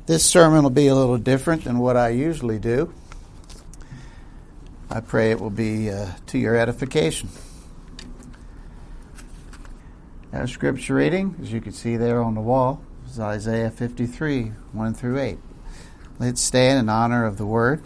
This sermon will be a little different than what I usually do. I pray it will be to your edification. Our scripture reading, as you can see there on the wall, is Isaiah 53, 1 through 8. Let's stand in honor of the word.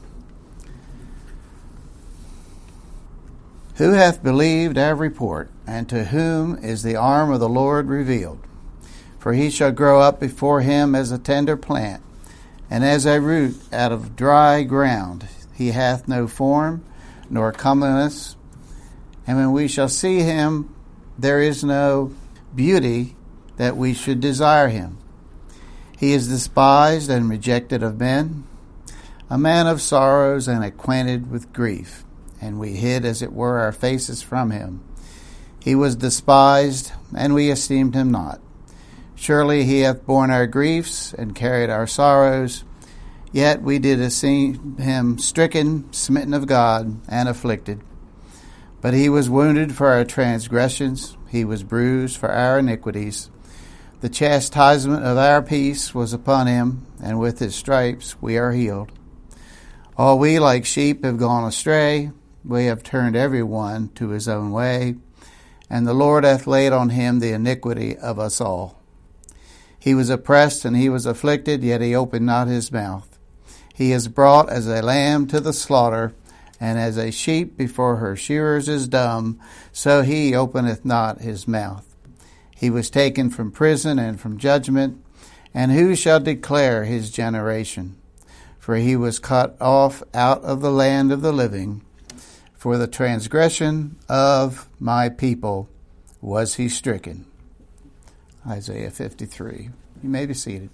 Who hath believed our report, and to whom is the arm of the Lord revealed? For he shall grow up before him as a tender plant, and as a root out of dry ground. He hath no form, nor comeliness. And when we shall see him, there is no beauty that we should desire him. He is despised and rejected of men, a man of sorrows and acquainted with grief. And we hid, as it were, our faces from him. He was despised, and we esteemed him not. Surely he hath borne our griefs and carried our sorrows. Yet we did esteem him stricken, smitten of God, and afflicted. But he was wounded for our transgressions, he was bruised for our iniquities. The chastisement of our peace was upon him, and with his stripes we are healed. All we like sheep have gone astray, we have turned every one to his own way, and the Lord hath laid on him the iniquity of us all. He was oppressed and he was afflicted, yet he opened not his mouth. He is brought as a lamb to the slaughter, and as a sheep before her shearers is dumb, so he openeth not his mouth. He was taken from prison and from judgment, and who shall declare his generation? For he was cut off out of the land of the living. For the transgression of my people was he stricken. Isaiah 53. You may be seated.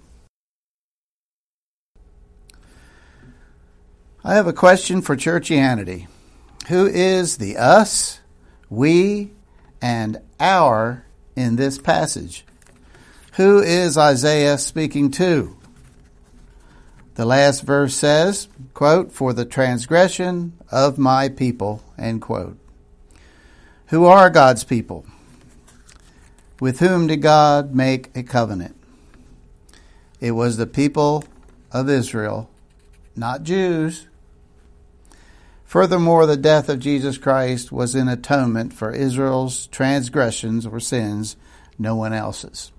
I have a question for churchianity. Who is the us, we, and our in this passage? Who is Isaiah speaking to? The last verse says, quote, for the transgression of my people, end quote. Who are God's people? With whom did God make a covenant? It was the people of Israel, not Jews. Furthermore, the death of Jesus Christ was an atonement for Israel's transgressions or sins, no one else's.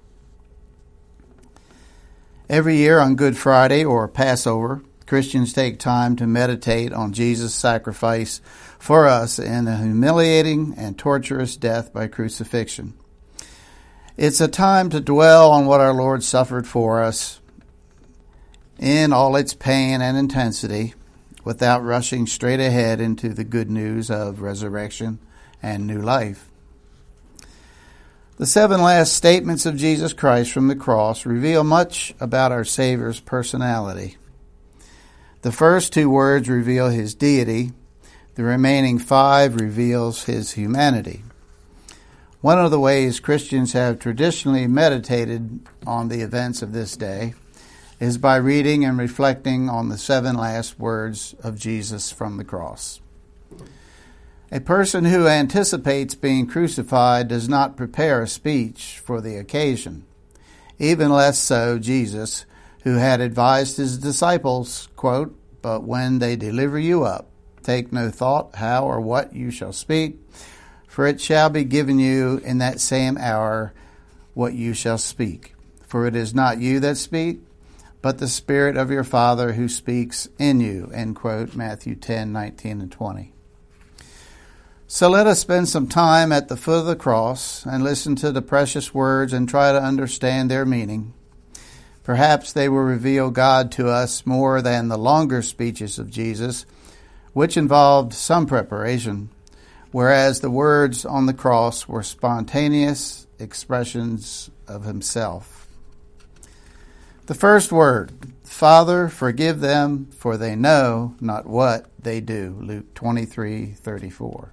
Every year on Good Friday or Passover, Christians take time to meditate on Jesus' sacrifice for us in a humiliating and torturous death by crucifixion. It's a time to dwell on what our Lord suffered for us in all its pain and intensity without rushing straight ahead into the good news of resurrection and new life. The 7 last statements of Jesus Christ from the cross reveal much about our Savior's personality. The first 2 words reveal his deity. The remaining 5 reveals his humanity. One of the ways Christians have traditionally meditated on the events of this day is by reading and reflecting on the 7 last words of Jesus from the cross. A person who anticipates being crucified does not prepare a speech for the occasion. Even less so Jesus, who had advised his disciples, quote, but when they deliver you up, take no thought how or what you shall speak, for it shall be given you in that same hour what you shall speak. For it is not you that speak, but the Spirit of your Father who speaks in you, end quote, Matthew 10, 19 and 20. So let us spend some time at the foot of the cross and listen to the precious words and try to understand their meaning. Perhaps they will reveal God to us more than the longer speeches of Jesus, which involved some preparation, whereas the words on the cross were spontaneous expressions of himself. The first word, Father, forgive them, for they know not what they do. Luke 23:34.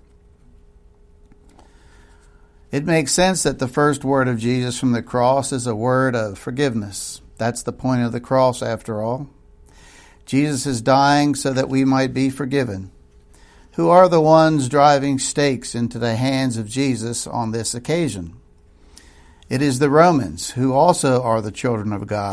It makes sense that the first word of Jesus from the cross is a word of forgiveness. That's the point of the cross, after all. Jesus is dying so that we might be forgiven. Who are the ones driving stakes into the hands of Jesus on this occasion? It is the Romans, who also are the children of God,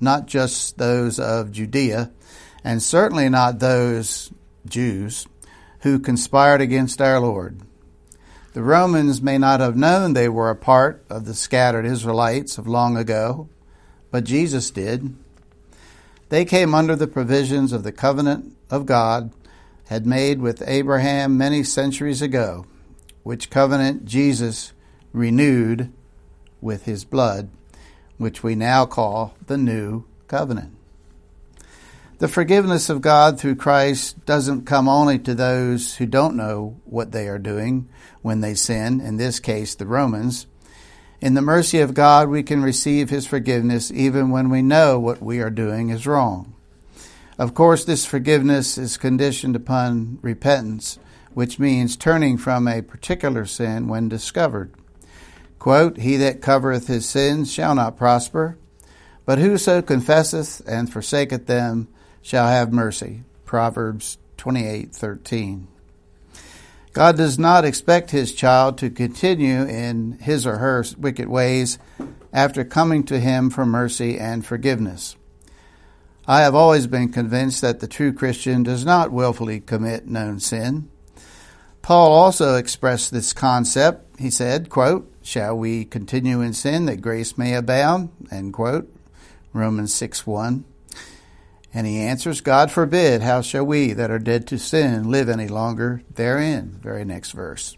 not just those of Judea, and certainly not those Jews who conspired against our Lord. The Romans may not have known they were a part of the scattered Israelites of long ago, but Jesus did. They came under the provisions of the covenant of God had made with Abraham many centuries ago, which covenant Jesus renewed with his blood, which we now call the new covenant. The forgiveness of God through Christ doesn't come only to those who don't know what they are doing when they sin, in this case the Romans. In the mercy of God, we can receive his forgiveness even when we know what we are doing is wrong. Of course, this forgiveness is conditioned upon repentance, which means turning from a particular sin when discovered. Quote, "He that covereth his sins shall not prosper, but whoso confesseth and forsaketh them shall have mercy." Proverbs 28:13. God does not expect his child to continue in his or her wicked ways after coming to him for mercy and forgiveness. I have always been convinced that the true Christian does not willfully commit known sin. Paul also expressed this concept. He said, quote, "Shall we continue in sin that grace may abound?" End quote. Romans 6:1. And he answers, "God forbid, how shall we that are dead to sin live any longer therein?" Very next verse.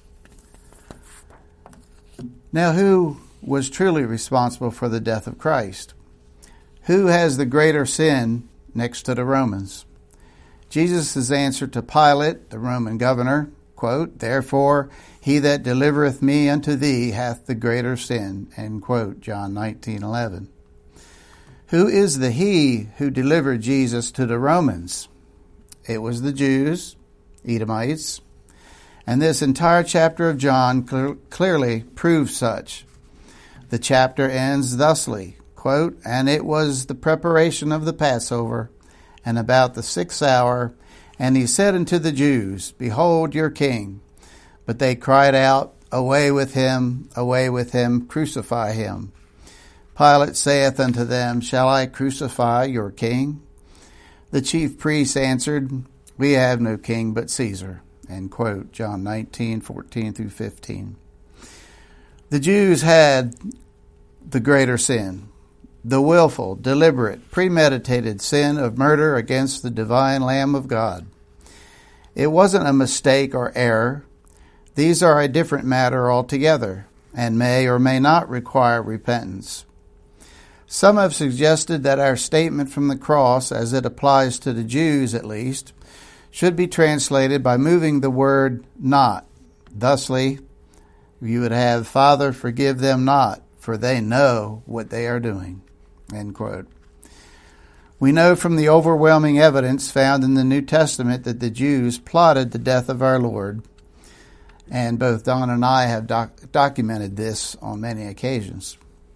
Now, who was truly responsible for the death of Christ? Who has the greater sin next to the Romans? Jesus' answer to Pilate, the Roman governor, quote, "Therefore he that delivereth me unto thee hath the greater sin," end quote, John 19:11. Who is the he who delivered Jesus to the Romans? It was the Jews, Edomites, and this entire chapter of John clearly proves such. The chapter ends thusly, quote, "And it was the preparation of the Passover, and about the 6th hour, and he said unto the Jews, Behold your king. But they cried out, away with him, crucify him. Pilate saith unto them, Shall I crucify your king? The chief priests answered, We have no king but Caesar." End quote, John 19:14-15. The Jews had the greater sin, the willful, deliberate, premeditated sin of murder against the divine Lamb of God. It wasn't a mistake or error. These are a different matter altogether, and may or may not require repentance. Some have suggested that our statement from the cross, as it applies to the Jews at least, should be translated by moving the word not. Thusly, you would have, Father, forgive them not, for they know what they are doing. End quote. We know from the overwhelming evidence found in the New Testament that the Jews plotted the death of our Lord, and both Don and I have documented this on many occasions.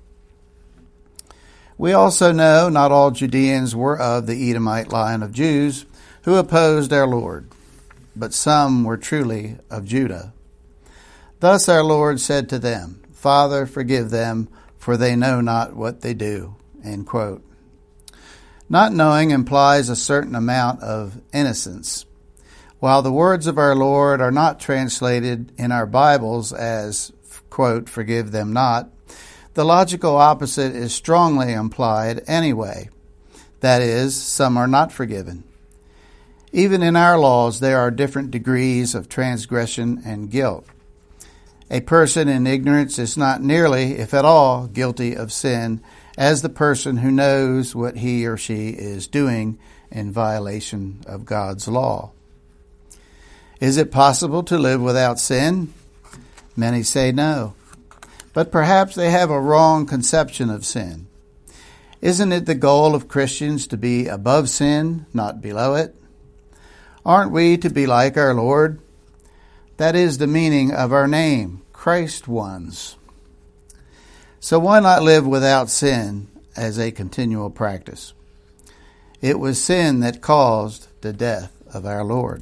We also know not all Judeans were of the Edomite line of Jews who opposed our Lord, but some were truly of Judah. Thus our Lord said to them, Father, forgive them, for they know not what they do. End quote. Not knowing implies a certain amount of innocence. While the words of our Lord are not translated in our Bibles as, quote, forgive them not, the logical opposite is strongly implied anyway. That is, some are not forgiven. Even in our laws, there are different degrees of transgression and guilt. A person in ignorance is not nearly, if at all, guilty of sin as the person who knows what he or she is doing in violation of God's law. Is it possible to live without sin? Many say no. But perhaps they have a wrong conception of sin. Isn't it the goal of Christians to be above sin, not below it? Aren't we to be like our Lord? That is the meaning of our name, Christ ones. So why not live without sin as a continual practice? It was sin that caused the death of our Lord.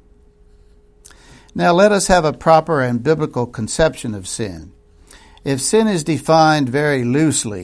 Now let us have a proper and biblical conception of sin. If sin is defined very loosely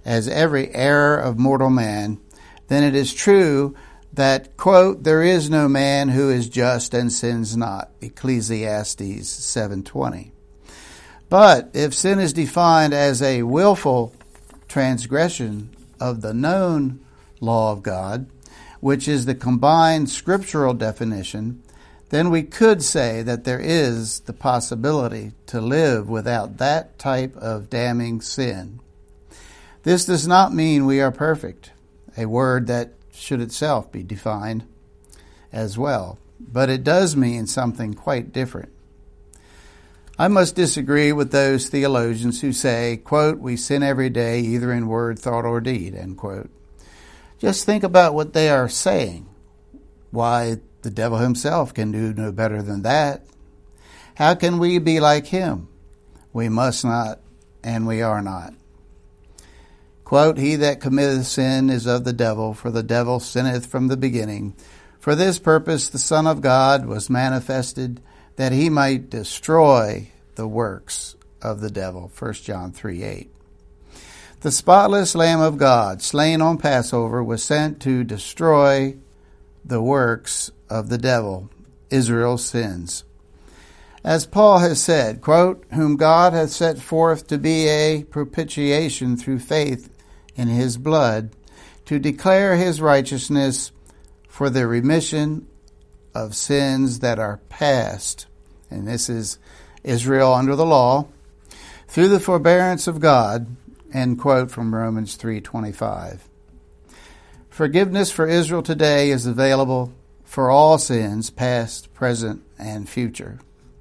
as every error of mortal man, then it is true that, quote, there is no man who is just and sins not, Ecclesiastes 7:20. But if sin is defined as a willful transgression of the known law of God, which is the combined scriptural definition, then we could say that there is the possibility to live without that type of damning sin. This does not mean we are perfect, a word that should itself be defined as well, but it does mean something quite different. I must disagree with those theologians who say, quote, we sin every day either in word, thought, or deed, end quote. Just think about what they are saying. Why, the devil himself can do no better than that. How can we be like him? We must not, and we are not. Quote, he that committeth sin is of the devil, for the devil sinneth from the beginning. For this purpose the Son of God was manifested, that he might destroy the works of the devil. 1 John 3:8. The spotless Lamb of God, slain on Passover, was sent to destroy the works of the devil, Israel's sins. As Paul has said, quote, whom God hath set forth to be a propitiation through faith in his blood, to declare his righteousness for the remission of sins that are past. And this is Israel under the law, through the forbearance of God, end quote from Romans 3:25. Forgiveness for Israel today is available for all sins, past, present, and future.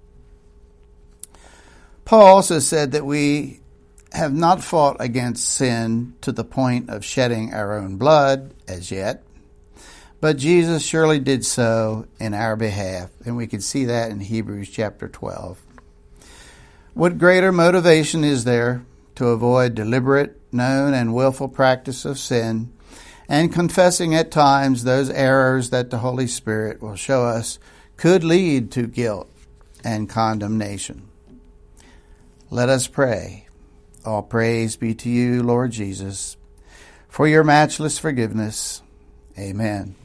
Paul also said that we have not fought against sin to the point of shedding our own blood as yet, but Jesus surely did so in our behalf, and we can see that in Hebrews chapter 12. What greater motivation is there to avoid deliberate, known, and willful practice of sin, and confessing at times those errors that the Holy Spirit will show us could lead to guilt and condemnation? Let us pray. All praise be to you, Lord Jesus, for your matchless forgiveness. Amen.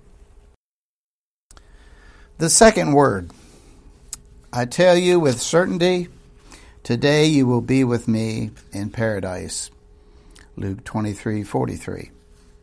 The second word. I tell you with certainty, today you will be with me in paradise. Luke 23:43.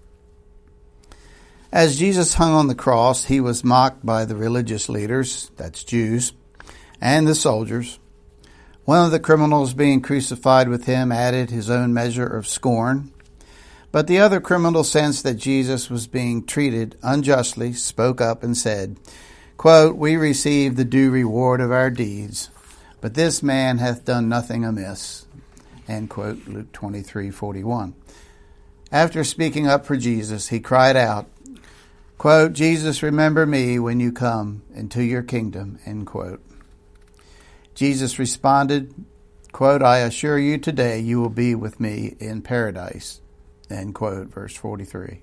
As Jesus hung on the cross, he was mocked by the religious leaders, that's Jews, and the soldiers. One of the criminals being crucified with him added his own measure of scorn. But the other criminal sensed that Jesus was being treated unjustly, spoke up and said, quote, we receive the due reward of our deeds, but this man hath done nothing amiss. End quote, Luke 23:41. After speaking up for Jesus, he cried out, quote, Jesus, remember me when you come into your kingdom, end quote. Jesus responded, quote, I assure you today you will be with me in paradise, end quote, verse 43.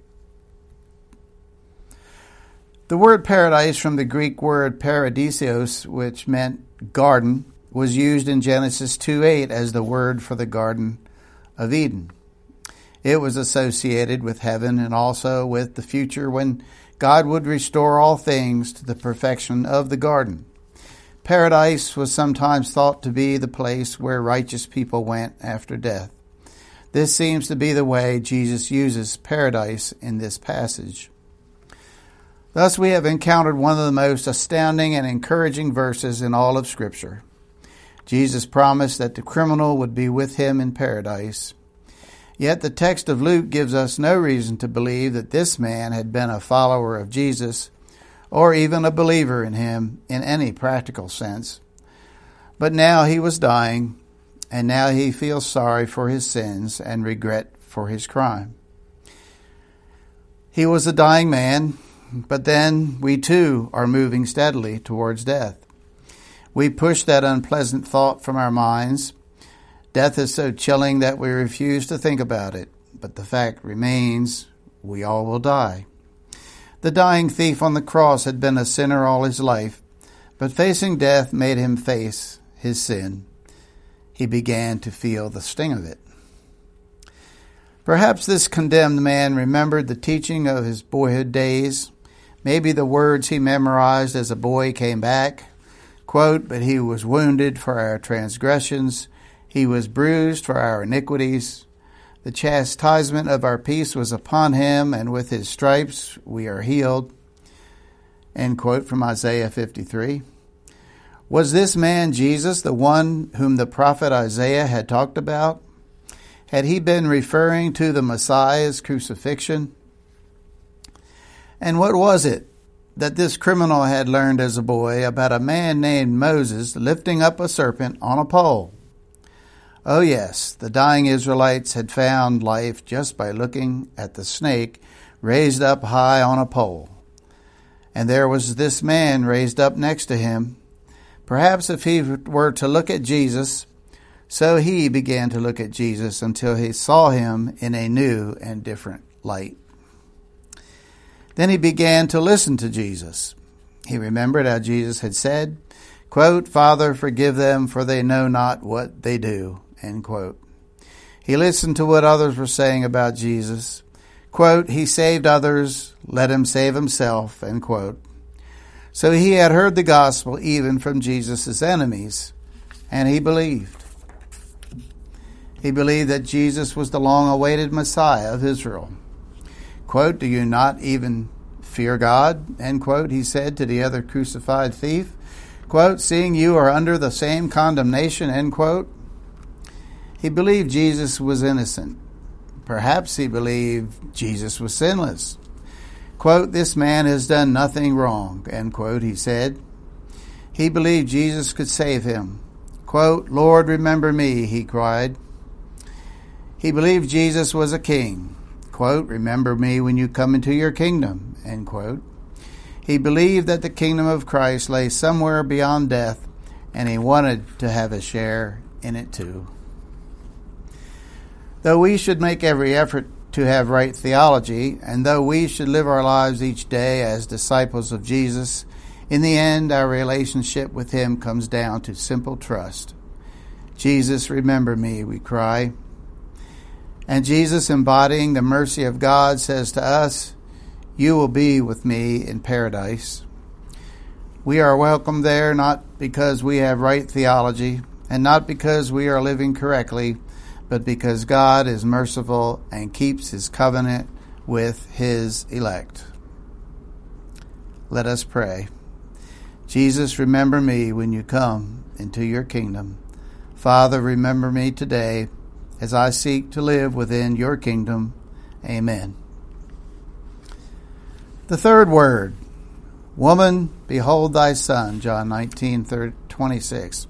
The word paradise from the Greek word paradisios, which meant garden, was used in Genesis 2:8 as the word for the Garden of Eden. It was associated with heaven and also with the future when God would restore all things to the perfection of the garden. Paradise was sometimes thought to be the place where righteous people went after death. This seems to be the way Jesus uses paradise in this passage. Thus, we have encountered one of the most astounding and encouraging verses in all of Scripture. Jesus promised that the criminal would be with him in paradise. Yet the text of Luke gives us no reason to believe that this man had been a follower of Jesus or even a believer in him in any practical sense. But now he was dying, and now he feels sorry for his sins and regret for his crime. He was a dying man, but then we too are moving steadily towards death. We push that unpleasant thought from our minds. Death is so chilling that we refuse to think about it, but the fact remains, we all will die. The dying thief on the cross had been a sinner all his life, but facing death made him face his sin. He began to feel the sting of it. Perhaps this condemned man remembered the teaching of his boyhood days. Maybe the words he memorized as a boy came back. Quote, "But he was wounded for our transgressions. He was bruised for our iniquities. The chastisement of our peace was upon him, and with his stripes we are healed." End quote from Isaiah 53. Was this man Jesus the one whom the prophet Isaiah had talked about? Had he been referring to the Messiah's crucifixion? And what was it that this criminal had learned as a boy about a man named Moses lifting up a serpent on a pole? Oh yes, the dying Israelites had found life just by looking at the snake raised up high on a pole. And there was this man raised up next to him. Perhaps if he were to look at Jesus, so he began to look at Jesus until he saw him in a new and different light. Then he began to listen to Jesus. He remembered how Jesus had said, quote, "Father, forgive them, for they know not what they do," end quote. He listened to what others were saying about Jesus. Quote, "He saved others, let him save himself," end quote. So he had heard the gospel even from Jesus' enemies, and he believed. He believed that Jesus was the long-awaited Messiah of Israel. Quote, "Do you not even fear God?" End quote, he said to the other crucified thief. Quote, "Seeing you are under the same condemnation," end quote. He believed Jesus was innocent. Perhaps he believed Jesus was sinless. Quote, "This man has done nothing wrong," end quote, he said. He believed Jesus could save him. Quote, "Lord, remember me," he cried. He believed Jesus was a king. Quote, "Remember me when you come into your kingdom," end quote. He believed that the kingdom of Christ lay somewhere beyond death, and he wanted to have a share in it too. Though we should make every effort to have right theology, and though we should live our lives each day as disciples of Jesus, in the end our relationship with him comes down to simple trust. Jesus, remember me, we cry. And Jesus, embodying the mercy of God, says to us, "You will be with me in paradise." We are welcome there not because we have right theology and not because we are living correctly, but because God is merciful and keeps his covenant with his elect. Let us pray. Jesus, remember me when you come into your kingdom. Father, remember me today as I seek to live within your kingdom. Amen. The third word, woman, behold thy son, John 19:26.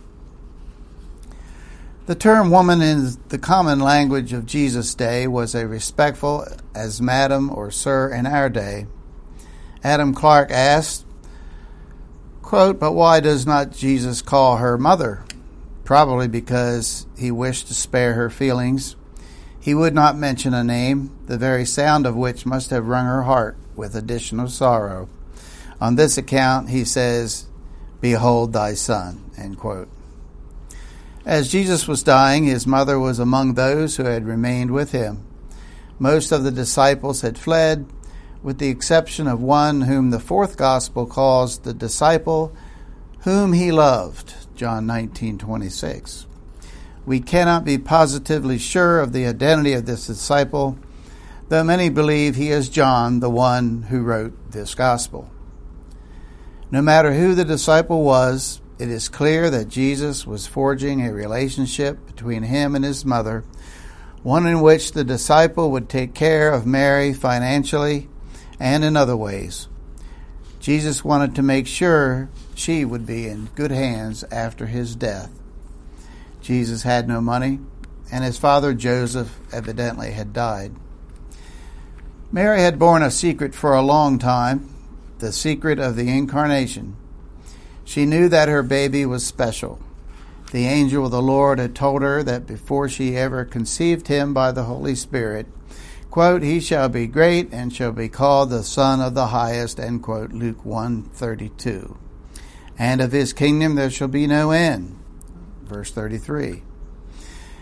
The term woman in the common language of Jesus' day was as respectful as madam or sir in our day. Adam Clark asked, quote, "But why does not Jesus call her mother?" Probably because he wished to spare her feelings. He would not mention a name, the very sound of which must have wrung her heart with additional sorrow. On this account, he says, "Behold thy son," end quote. As Jesus was dying, his mother was among those who had remained with him. Most of the disciples had fled, with the exception of one whom the fourth gospel calls the disciple whom he loved, John 19:26. We cannot be positively sure of the identity of this disciple, though many believe he is John, the one who wrote this gospel. No matter who the disciple was, it is clear that Jesus was forging a relationship between him and his mother, one in which the disciple would take care of Mary financially and in other ways. Jesus wanted to make sure she would be in good hands after his death. Jesus had no money, and his father Joseph evidently had died. Mary had borne a secret for a long time, the secret of the incarnation. She knew that her baby was special. The angel of the Lord had told her that before she ever conceived him by the Holy Spirit, quote, "He shall be great and shall be called the Son of the Highest," end quote, Luke 1:32. "And of his kingdom there shall be no end," verse 33.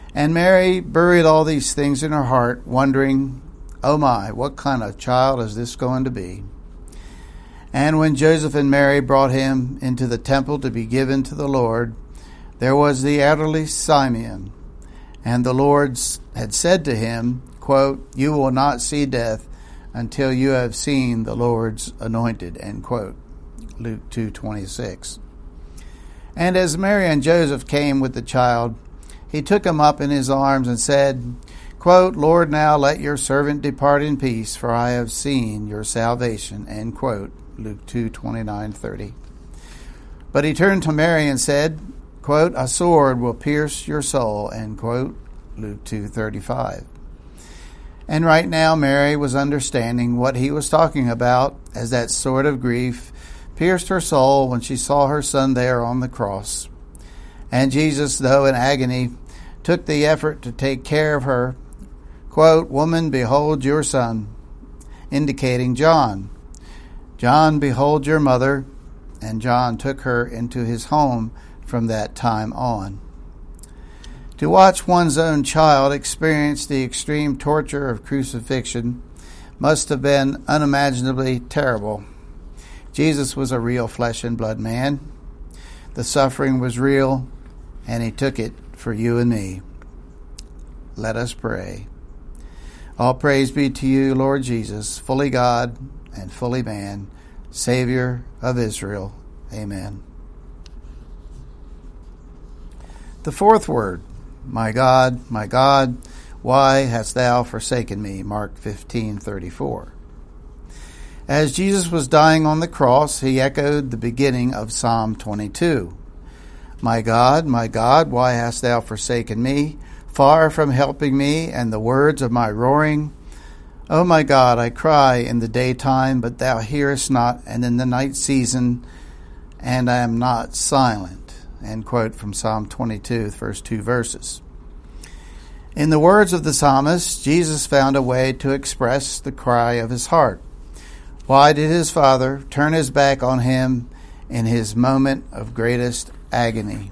And Mary buried all these things in her heart, wondering, "Oh my, what kind of child is this going to be?" And when Joseph and Mary brought him into the temple to be given to the Lord, there was the elderly Simeon. And the Lord had said to him, quote, "You will not see death until you have seen the Lord's anointed," end quote. Luke 2:26. And as Mary and Joseph came with the child, he took him up in his arms and said, quote, "Lord, now let your servant depart in peace, for I have seen your salvation," end quote. Luke 2:29-30. But he turned to Mary and said, quote, "A sword will pierce your soul," end quote. Luke 2:35. And right now Mary was understanding what he was talking about, as that sword of grief pierced her soul when she saw her son there on the cross. And Jesus, though in agony, took the effort to take care of her. Quote, "Woman, behold your son," indicating John. "John, behold your mother," and John took her into his home from that time on. To watch one's own child experience the extreme torture of crucifixion must have been unimaginably terrible. Jesus was a real flesh and blood man. The suffering was real, and he took it for you and me. Let us pray. All praise be to you, Lord Jesus, fully God and fully man, Savior of Israel. Amen. The fourth word, my God, why hast thou forsaken me? Mark 15:34. As Jesus was dying on the cross, he echoed the beginning of Psalm 22. My God, why hast thou forsaken me? Far from helping me, and the words of my roaring. O my God, I cry in the daytime, but thou hearest not, and in the night season, and I am not silent. End quote from Psalm 22, first two verses. In the words of the psalmist, Jesus found a way to express the cry of his heart. Why did his Father turn his back on him in his moment of greatest agony?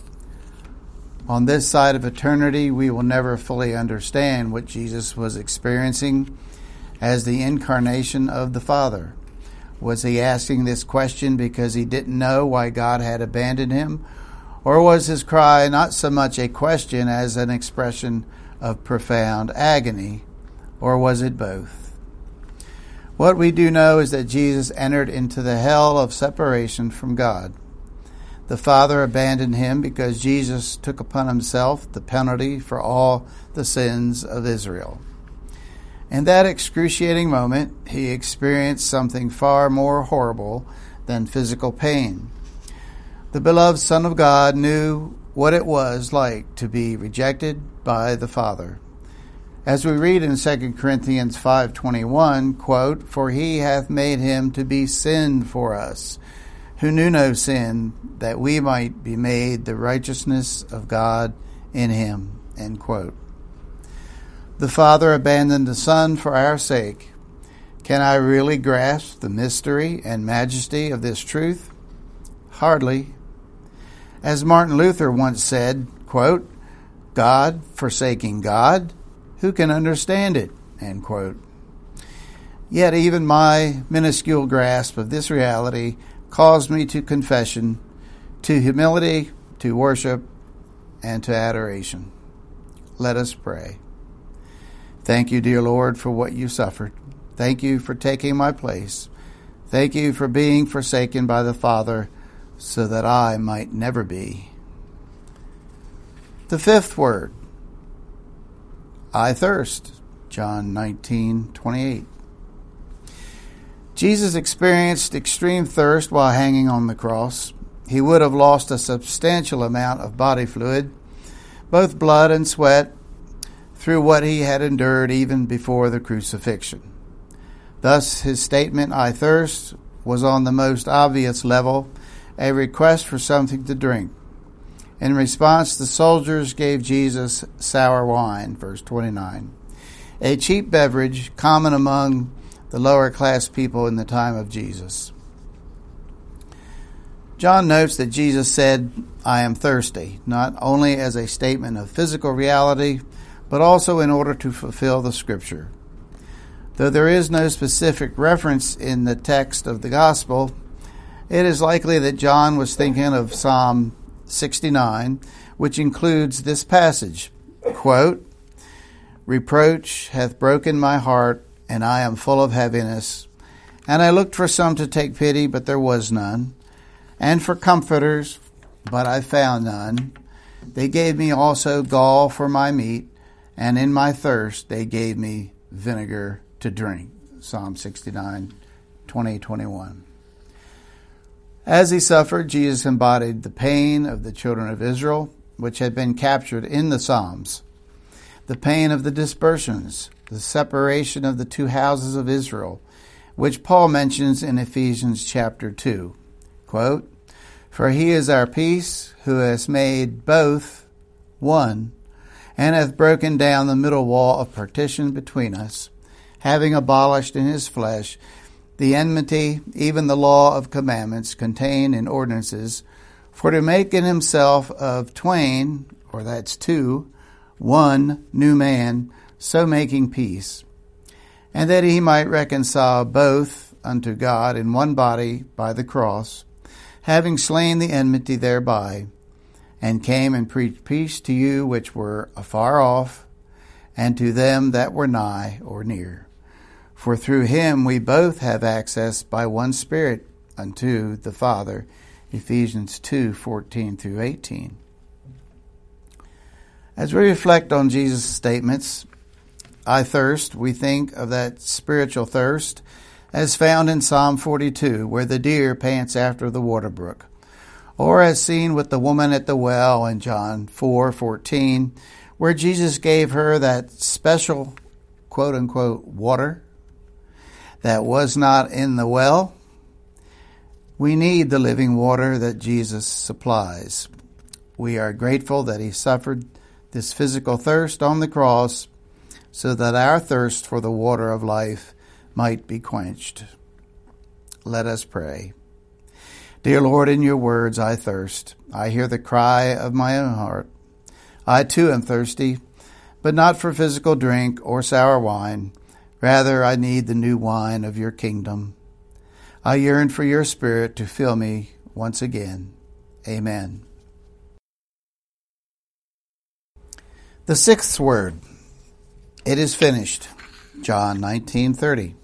On this side of eternity, we will never fully understand what Jesus was experiencing as the incarnation of the Father. Was he asking this question because he didn't know why God had abandoned him? Or was his cry not so much a question as an expression of profound agony? Or was it both? What we do know is that Jesus entered into the hell of separation from God. The Father abandoned him because Jesus took upon himself the penalty for all the sins of Israel. In that excruciating moment, he experienced something far more horrible than physical pain. The beloved Son of God knew what it was like to be rejected by the Father. As we read in 2 Corinthians 5:21, quote, "For he hath made him to be sin for us, who knew no sin, that we might be made the righteousness of God in him," end quote. The Father abandoned the Son for our sake. Can I really grasp the mystery and majesty of this truth? Hardly. As Martin Luther once said, quote, "God forsaking God, who can understand it?" End quote. Yet even my minuscule grasp of this reality caused me to confession, to humility, to worship, and to adoration. Let us pray. Thank you, dear Lord, for what you suffered. Thank you for taking my place. Thank you for being forsaken by the Father so that I might never be. The fifth word, I thirst, John 19:28. Jesus experienced extreme thirst while hanging on the cross. He would have lost a substantial amount of body fluid, both blood and sweat, through what he had endured even before the crucifixion. Thus, his statement, "I thirst," was on the most obvious level a request for something to drink. In response, the soldiers gave Jesus sour wine, verse 29, a cheap beverage common among the lower class people in the time of Jesus. John notes that Jesus said, "I am thirsty," not only as a statement of physical reality, but also in order to fulfill the Scripture. Though there is no specific reference in the text of the Gospel, it is likely that John was thinking of Psalm 69, which includes this passage, quote, "Reproach hath broken my heart, and I am full of heaviness. And I looked for some to take pity, but there was none, and for comforters, but I found none. They gave me also gall for my meat, and in my thirst they gave me vinegar to drink." Psalm 69, 20-21. As he suffered, Jesus embodied the pain of the children of Israel, which had been captured in the Psalms. The pain of the dispersions, the separation of the two houses of Israel, which Paul mentions in Ephesians chapter 2. Quote, "For he is our peace, who has made both one, and hath broken down the middle wall of partition between us, having abolished in his flesh the enmity, even the law of commandments contained in ordinances, for to make in himself of twain," or that's two, "one new man, so making peace, and that he might reconcile both unto God in one body by the cross, having slain the enmity thereby, and came and preached peace to you which were afar off, and to them that were nigh or near. For through him we both have access by one Spirit unto the Father." Ephesians 2:14-18. As we reflect on Jesus' statements, "I thirst," we think of that spiritual thirst as found in Psalm 42, where the deer pants after the water brook, or as seen with the woman at the well in John 4:14, where Jesus gave her that special quote-unquote water that was not in the well. We need the living water that Jesus supplies. We are grateful that he suffered this physical thirst on the cross so that our thirst for the water of life might be quenched. Let us pray. Dear Lord, in your words I thirst. I hear the cry of my own heart. I too am thirsty, but not for physical drink or sour wine. Rather, I need the new wine of your kingdom. I yearn for your Spirit to fill me once again. Amen. The sixth word, it is finished. John 19:30.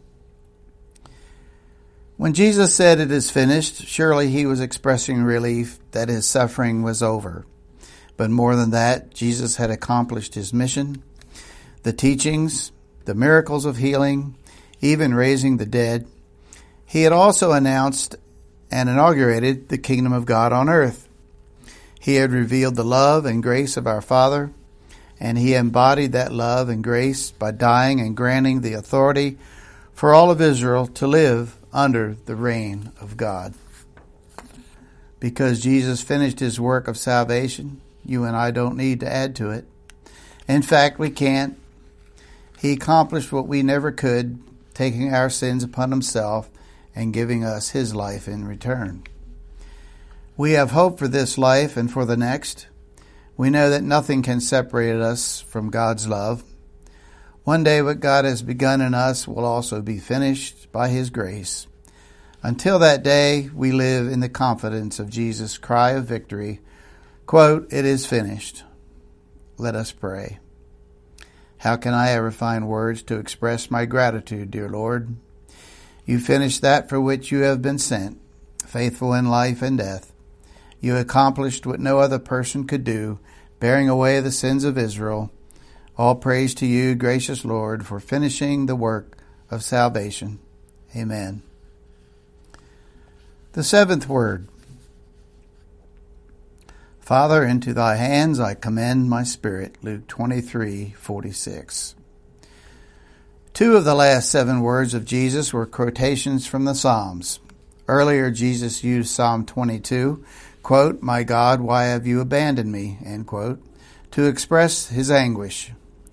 When Jesus said it is finished, surely he was expressing relief that his suffering was over. But more than that, Jesus had accomplished his mission. The teachings, the miracles of healing, even raising the dead. He had also announced and inaugurated the kingdom of God on earth. He had revealed the love and grace of our Father, and he embodied that love and grace by dying and granting the authority for all of Israel to live under the reign of God. Because Jesus finished his work of salvation, you and I don't need to add to it. In fact, we can't. He accomplished what we never could, taking our sins upon himself and giving us his life in return. We have hope for this life and for the next. We know that nothing can separate us from God's love. One day what God has begun in us will also be finished by his grace. Until that day, we live in the confidence of Jesus' cry of victory. Quote, "It is finished." Let us pray. How can I ever find words to express my gratitude, dear Lord? You finished that for which you have been sent, faithful in life and death. You accomplished what no other person could do, bearing away the sins of Israel. All praise to you, gracious Lord, for finishing the work of salvation. Amen. The seventh word. Father, into thy hands I commend my spirit. Luke 23:46. Two of the last 7 words of Jesus were quotations from the Psalms. Earlier, Jesus used Psalm 22, quote, "My God, why have you abandoned me?" end quote, to express his anguish.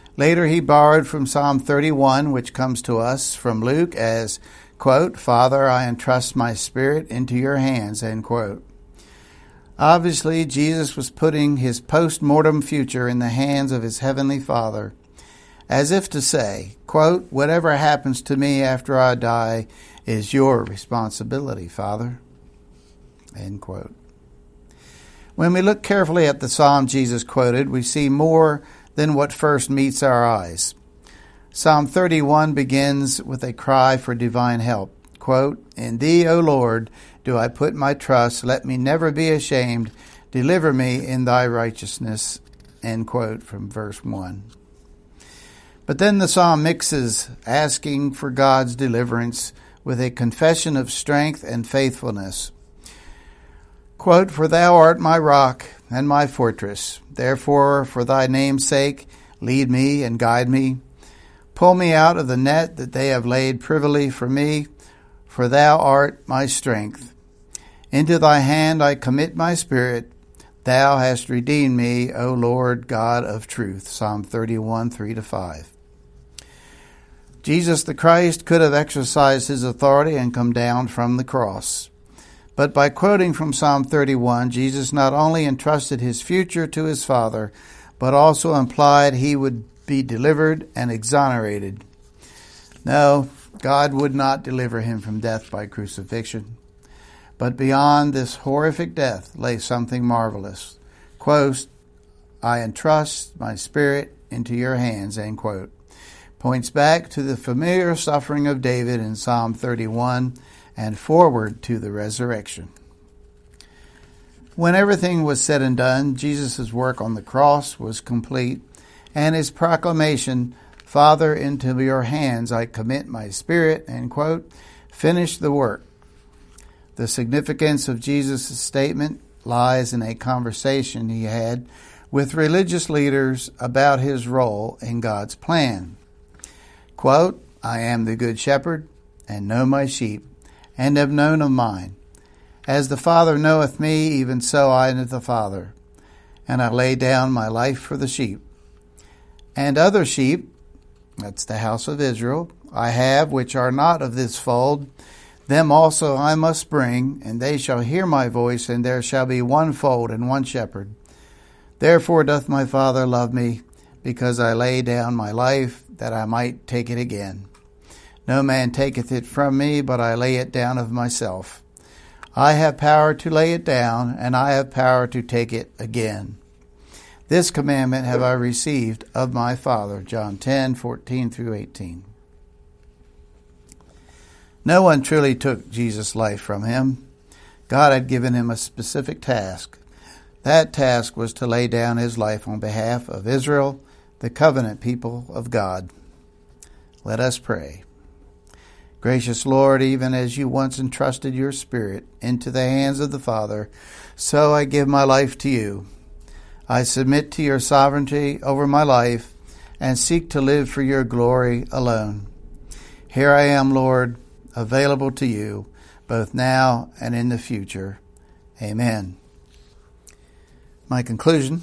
Later he borrowed from Psalm 31, which comes to us from Luke as, quote, "Father, I entrust my spirit into your hands," end quote. Obviously, Jesus was putting his post-mortem future in the hands of his heavenly Father, as if to say, quote, "Whatever happens to me after I die is your responsibility, Father," end quote. When we look carefully at the psalm Jesus quoted, we see more than what first meets our eyes. Psalm 31 begins with a cry for divine help. Quote, "In thee, O Lord, do I put my trust. Let me never be ashamed. Deliver me in thy righteousness," end quote, from verse 1. But then the psalm mixes asking for God's deliverance with a confession of strength and faithfulness. Quote, "For thou art my rock and my fortress. Therefore, for thy name's sake, lead me and guide me. Pull me out of the net that they have laid privily for me, for thou art my strength. Into thy hand I commit my spirit. Thou hast redeemed me, O Lord God of truth." Psalm 31, 3-5. Jesus the Christ could have exercised his authority and come down from the cross. But by quoting from Psalm 31, Jesus not only entrusted his future to his Father, but also implied he would be delivered and exonerated. No, God would not deliver him from death by crucifixion. But beyond this horrific death lay something marvelous. Quote, "I entrust my spirit into your hands," end quote. Points back to the familiar suffering of David in Psalm 31 and forward to the resurrection. When everything was said and done, Jesus' work on the cross was complete, and his proclamation, "Father, into your hands I commit my spirit," end quote, finished the work. The significance of Jesus' statement lies in a conversation he had with religious leaders about his role in God's plan. Quote, "I am the good shepherd, and know my sheep, and have known of mine. As the Father knoweth me, even so I know the Father. And I lay down my life for the sheep. And other sheep," that's the house of Israel, "I have, which are not of this fold. Them also I must bring, and they shall hear my voice, and there shall be one fold and one shepherd. Therefore doth my Father love me, because I lay down my life, that I might take it again. No man taketh it from me, but I lay it down of myself. I have power to lay it down, and I have power to take it again. This commandment have I received of my Father." John 10, 14-18. No one truly took Jesus' life from him. God had given him a specific task. That task was to lay down his life on behalf of Israel, the covenant people of God. Let us pray. Gracious Lord, even as you once entrusted your Spirit into the hands of the Father, so I give my life to you. I submit to your sovereignty over my life and seek to live for your glory alone. Here I am, Lord, available to you, both now and in the future. Amen. My conclusion.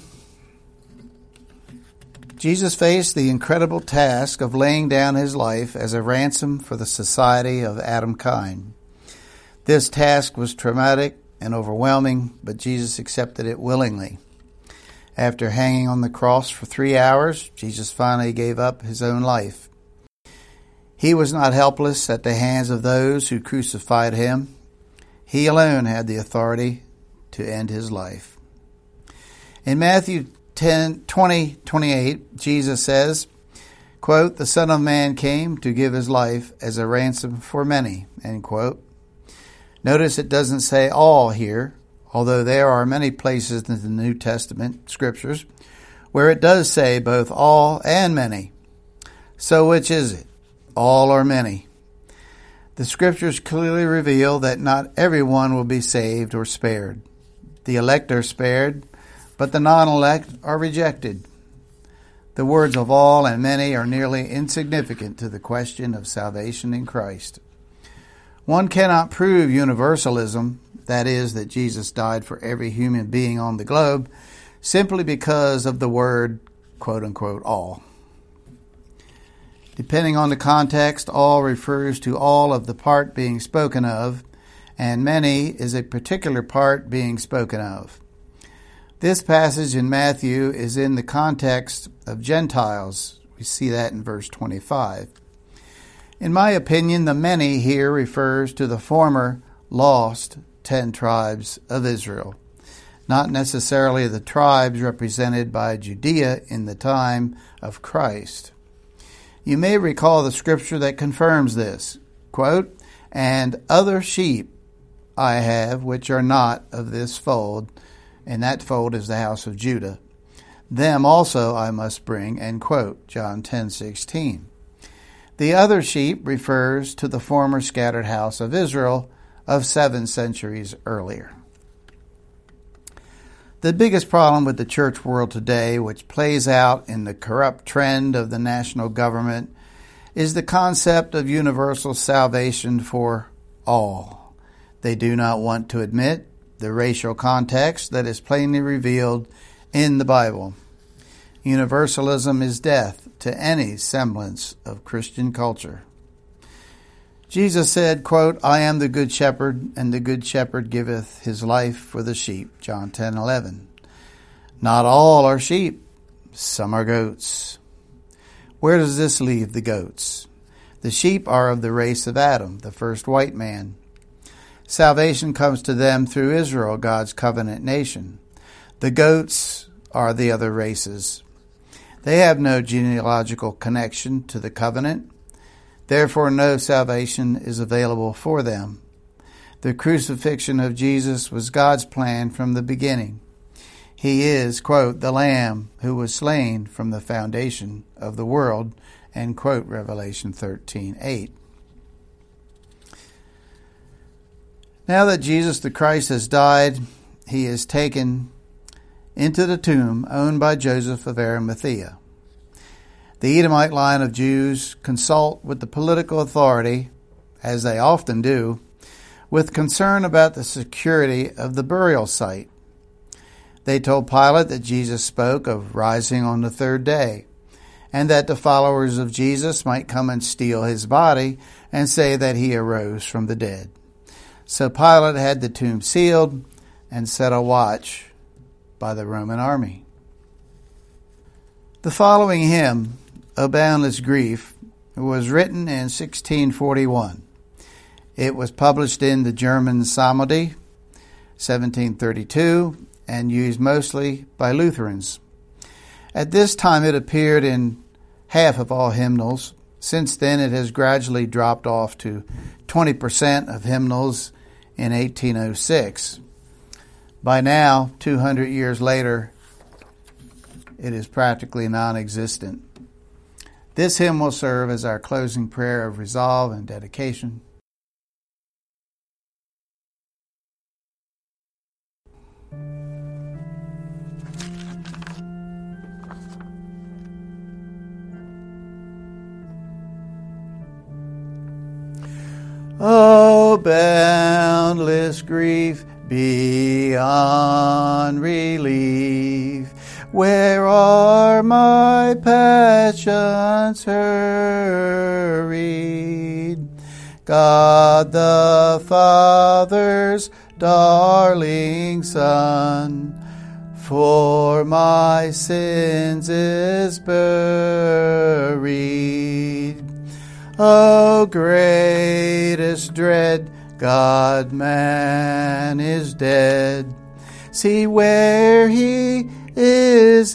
Jesus faced the incredible task of laying down his life as a ransom for the society of Adamkind. This task was traumatic and overwhelming, but Jesus accepted it willingly. After hanging on the cross for 3 hours, Jesus finally gave up his own life. He was not helpless at the hands of those who crucified him. He alone had the authority to end his life. In Matthew 20:28, Jesus says, quote, "The Son of Man came to give his life as a ransom for many," end quote. Notice it doesn't say all here, although there are many places in the New Testament scriptures where it does say both all and many. So which is it? All or many? The scriptures clearly reveal that not everyone will be saved or spared. The elect are spared, but the non-elect are rejected. The words of all and many are nearly insignificant to the question of salvation in Christ. One cannot prove universalism, that is, that Jesus died for every human being on the globe, simply because of the word, quote-unquote, all. Depending on the context, all refers to all of the part being spoken of, and many is a particular part being spoken of. This passage in Matthew is in the context of Gentiles. We see that in verse 25. In my opinion, the many here refers to the former lost 10 tribes of Israel, not necessarily the tribes represented by Judea in the time of Christ. You may recall the scripture that confirms this, quote, "And other sheep I have which are not of this fold," and that fold is the house of Judah. "Them also I must bring," end quote, John 10:16. The other sheep refers to the former scattered house of Israel of 7 centuries earlier. The biggest problem with the church world today, which plays out in the corrupt trend of the national government, is the concept of universal salvation for all. They do not want to admit the racial context that is plainly revealed in the Bible. Universalism is death to any semblance of Christian culture. Jesus said, quote, "I am the good shepherd, and the good shepherd giveth his life for the sheep," John 10:11. Not all are sheep, some are goats. Where does this leave the goats? The sheep are of the race of Adam, the first white man. Salvation comes to them through Israel, God's covenant nation. The goats are the other races. They have no genealogical connection to the covenant. Therefore, no salvation is available for them. The crucifixion of Jesus was God's plan from the beginning. He is, quote, "the Lamb who was slain from the foundation of the world," end quote, Revelation 13:8. Now that Jesus the Christ has died, he is taken into the tomb owned by Joseph of Arimathea. The Edomite line of Jews consult with the political authority, as they often do, with concern about the security of the burial site. They told Pilate that Jesus spoke of rising on the 3rd day, and that the followers of Jesus might come and steal his body and say that he arose from the dead. So Pilate had the tomb sealed and set a watch by the Roman army. The following hymn, "O Boundless Grief," was written in 1641. It was published in the German Psalmody, 1732, and used mostly by Lutherans. At this time it appeared in half of all hymnals. Since then it has gradually dropped off to 20% of hymnals in 1806. By now, 200 years later, it is practically non-existent. This hymn will serve as our closing prayer of resolve and dedication. Oh, boundless grief beyond relief, where are my passions hurried? God the Father's darling Son, for my sins is buried. Oh, greatest dread, God-man is dead. See where he is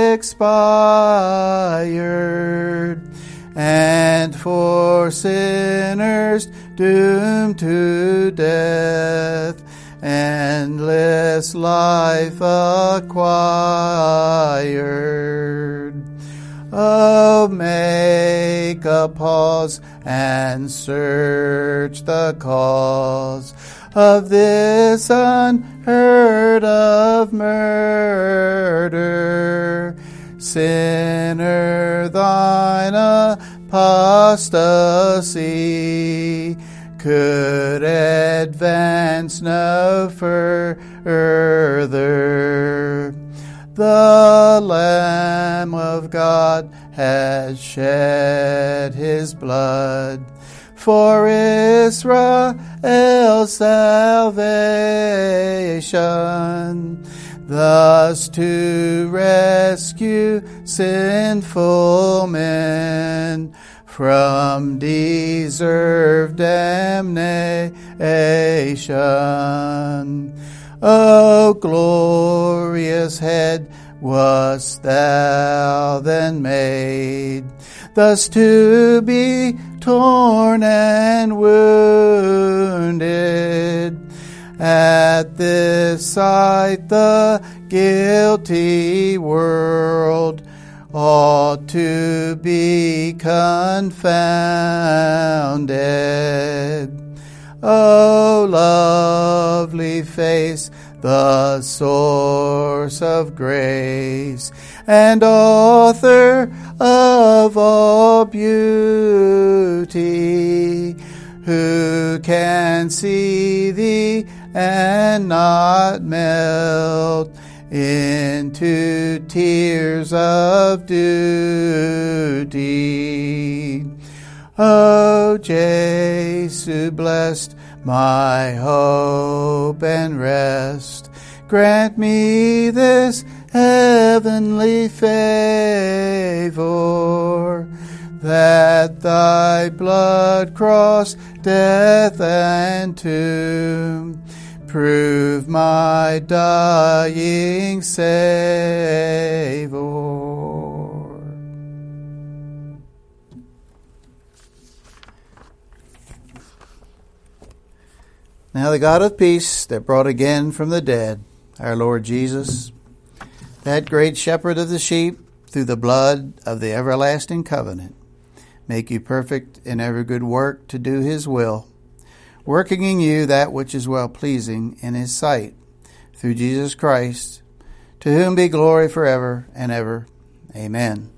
expired, and for sinners doomed to death, endless life acquired. Oh, make a pause and search the cause of this unheard of murder. Sinner, thine apostasy could advance no further. The Lamb of God has shed his blood for Israel's salvation, thus to rescue sinful men from deserved damnation. O glorious head, wast thou then made, thus to be torn and wounded. At this sight the guilty world ought to be confounded. O lovely face, the source of grace, and author of all beauty, who can see thee and not melt into tears of duty. O Jesu blessed, my hope and rest, grant me this heavenly favor, that thy blood cross death and tomb prove my dying Saviour. Now the God of peace that brought again from the dead our Lord Jesus, that great shepherd of the sheep, through the blood of the everlasting covenant, make you perfect in every good work to do his will, working in you that which is well-pleasing in his sight, through Jesus Christ, to whom be glory forever and ever. Amen.